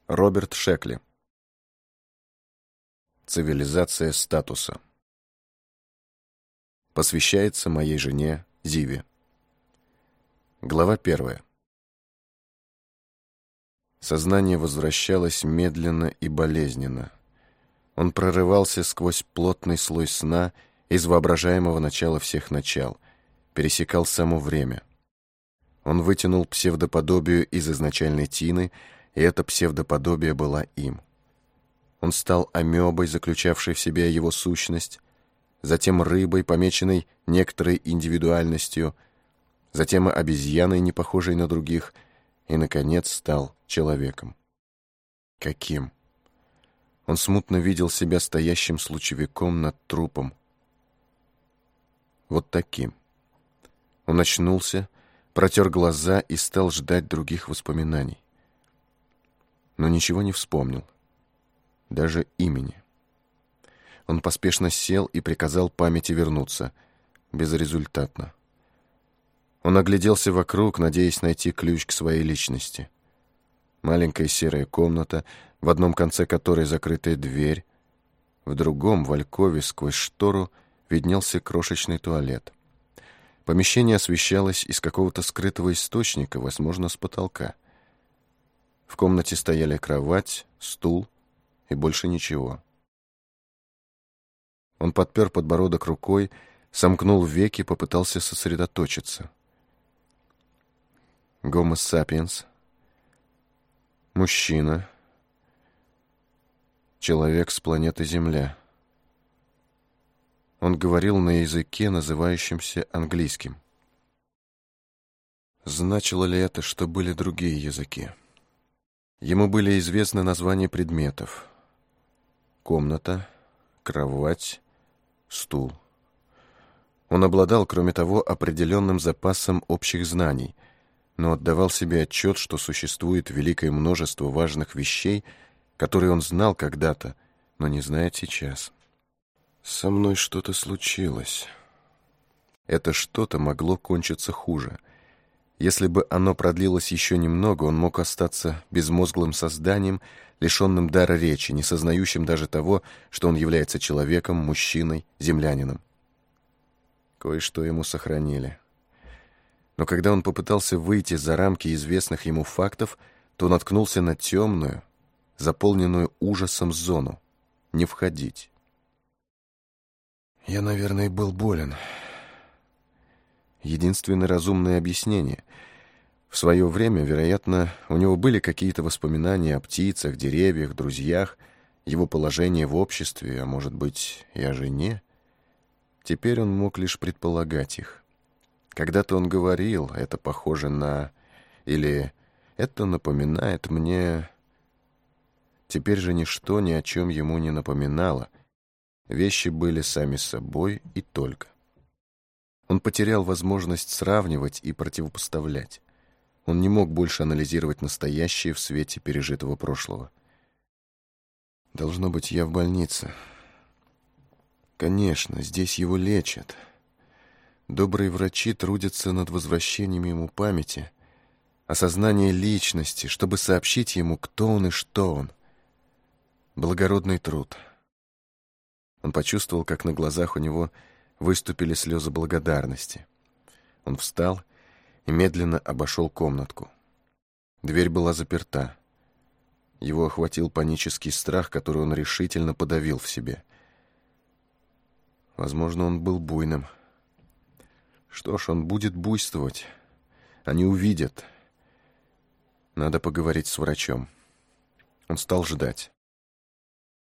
Роберт Шекли. Цивилизация статуса. Посвящается моей жене Зиве. Глава 1. Сознание возвращалось медленно и болезненно. Он прорывался сквозь плотный слой сна из воображаемого начала всех начал, пересекал само время. Он вытянул псевдоподобие из изначальной тины, и это псевдоподобие была им. Он стал амебой, заключавшей в себе его сущность, затем рыбой, помеченной некоторой индивидуальностью, затем обезьяной, не похожей на других, и, наконец, стал человеком. Каким? Он смутно видел себя стоящим с лучевиком над трупом. Вот таким. Он очнулся, протер глаза и стал ждать других воспоминаний. Но ничего не вспомнил. Даже имени. Он поспешно сел и приказал памяти вернуться. Безрезультатно. Он огляделся вокруг, надеясь найти ключ к своей личности. Маленькая серая комната, в одном конце которой закрытая дверь, в другом, в алькове, сквозь штору, виднелся крошечный туалет. Помещение освещалось из какого-то скрытого источника, возможно, с потолка. В комнате стояли кровать, стул и больше ничего. Он подпер подбородок рукой, сомкнул веки, попытался сосредоточиться. Гомо сапиенс. Мужчина. Человек с планеты Земля. Он говорил на языке, называющемся английским. Значило ли это, что были другие языки? Ему были известны названия предметов. Комната, кровать, стул. Он обладал, кроме того, определенным запасом общих знаний, но отдавал себе отчет, что существует великое множество важных вещей, которые он знал когда-то, но не знает сейчас. «Со мной что-то случилось». Это что-то могло кончиться хуже. Если бы оно продлилось еще немного, он мог остаться безмозглым созданием, лишенным дара речи, не сознающим даже того, что он является человеком, мужчиной, землянином. Кое-что ему сохранили. Но когда он попытался выйти за рамки известных ему фактов, то наткнулся на темную, заполненную ужасом зону. Не входить. Я, наверное, был болен. Единственное разумное объяснение. В свое время, вероятно, у него были какие-то воспоминания о птицах, деревьях, друзьях, его положении в обществе, а может быть, и о жене. Теперь он мог лишь предполагать их. Когда-то он говорил, это похоже на... или это напоминает мне... Теперь же ничто ни о чем ему не напоминало. Вещи были сами собой и только. Он потерял возможность сравнивать и противопоставлять. Он не мог больше анализировать настоящее в свете пережитого прошлого. Должно быть, я в больнице. Конечно, здесь его лечат. Добрые врачи трудятся над возвращением ему памяти, осознания личности, чтобы сообщить ему, кто он и что он. Благородный труд. Он почувствовал, как на глазах у него выступили слезы благодарности. Он встал и медленно обошел комнатку. Дверь была заперта. Его охватил панический страх, который он решительно подавил в себе. Возможно, он был буйным. Что ж, он будет буйствовать. Они увидят. Надо поговорить с врачом. Он стал ждать.